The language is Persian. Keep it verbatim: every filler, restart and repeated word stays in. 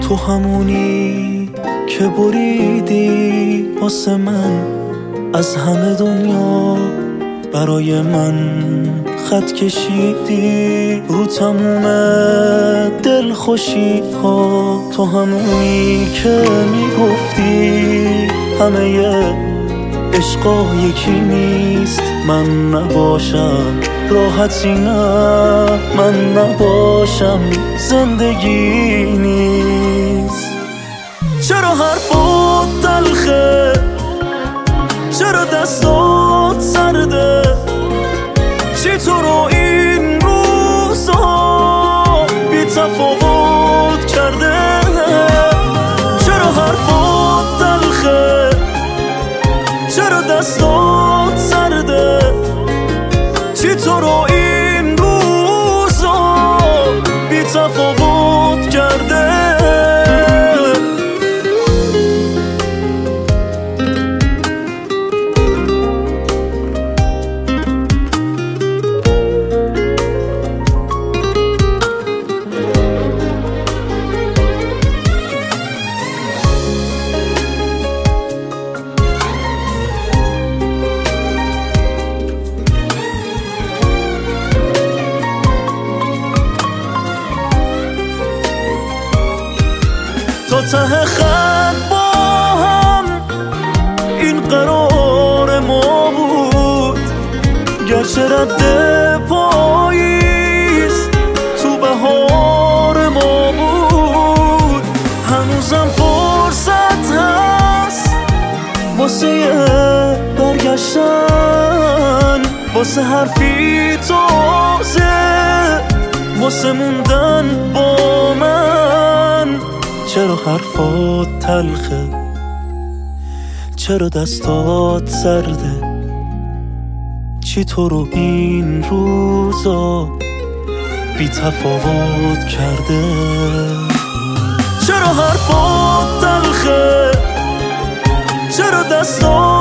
تو همونی که بریدی واسه من از همه دنیا، برای من خط کشیدی رو تموم دل خوشی ها. تو همونی که میگفتی همه عشقا یکی نیست، من نباشم راحتی نه، من نباشم زندگی نیست. چرا حرفات تلخه، چرا دستات سرده، چی تو رو این روزها بی تفاوت کرده؟ چرا حرفات تلخه، چرا دستات سرده، چی تو رو این روزها بی تفاوت کرده؟ تا ته خط با هم این قرار ما بود، گرچه رد پاییز تو بهار ما بود. هنوزم فرصت هست واسه برگشتن، واسه حرفی تازه، واسه موندن با من. چرا حرفات تلخه، چرا دستات سرده، چی تو رو این روزا بی تفاوت کرده؟ چرا حرفات تلخه، چرا دستات